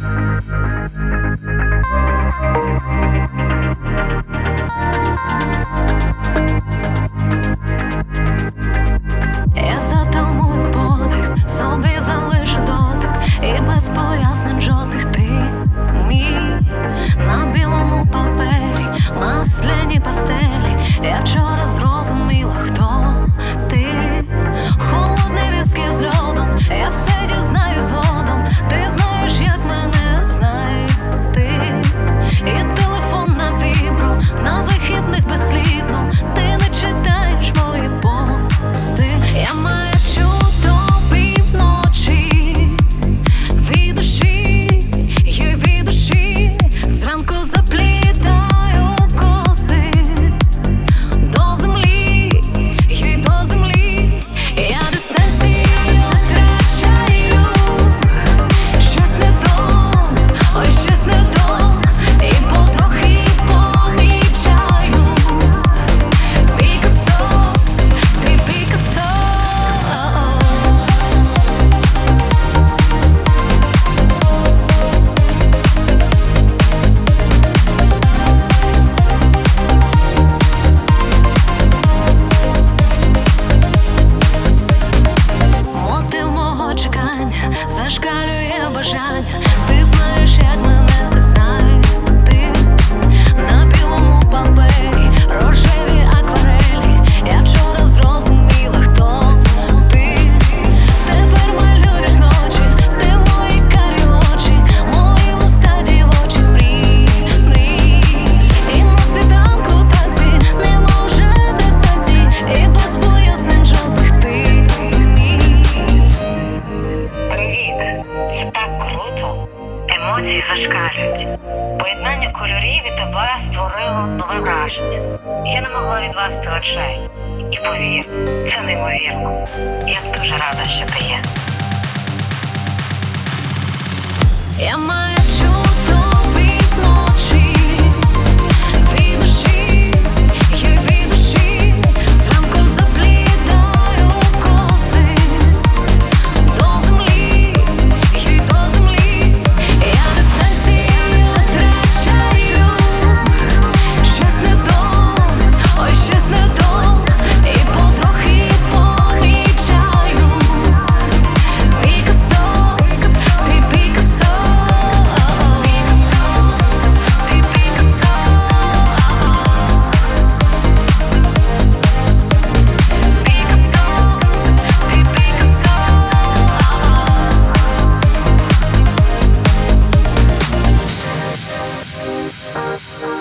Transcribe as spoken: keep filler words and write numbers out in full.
Я затамую подих, собі залишу дотик, і без пояснень жодних ти мій. На білому папері, масляні пастелі. Я вчора зрозуміла, хто ти. Холодний віскі з льодом, я все дізнаю згодом. Ти знаєш, як мене знайти. І телефон на вібро, на вихідних безслідно. Ти не читаєш мої пости. Я маячу тобі вночі, від душі, й від душі. Зранку заплітаю коси до землі, й до землі. Я дистанцію втрачаю, щось не то, ой, щось не то. І потрохи помічаю. Пікассо, ти Пікассо. Мотив мого чекання зашкалює бажання. Ти знаєш, як мене знайти. На білому папері, рожеві акварелі. Я вчора зрозуміла, хто ти. Тепер малюєш ночі, ти мої карі очі, мої уста дівочі мрій, мрій. І на світанку танці, нема вже дистанції, і без пояснень жодних ти мій. Привіт! Це так круто! Емоції зашкалюють. Поєднання кольорів і тебе створило нове враження. Я не могла відвести очей. І повір, це неймовірно. Я дуже рада, що ти є. Я маячу тобі вночі, від душі, й від душі. Зранку заплітаю коси до землі, й до землі. Я дистанцію втрачаю, щось не то, ой, щось не то. І потрохи помічаю. Пікассо, ти Пікассо. Пікассо, ти Пікассо. Пікассо, ти Пікассо. Thank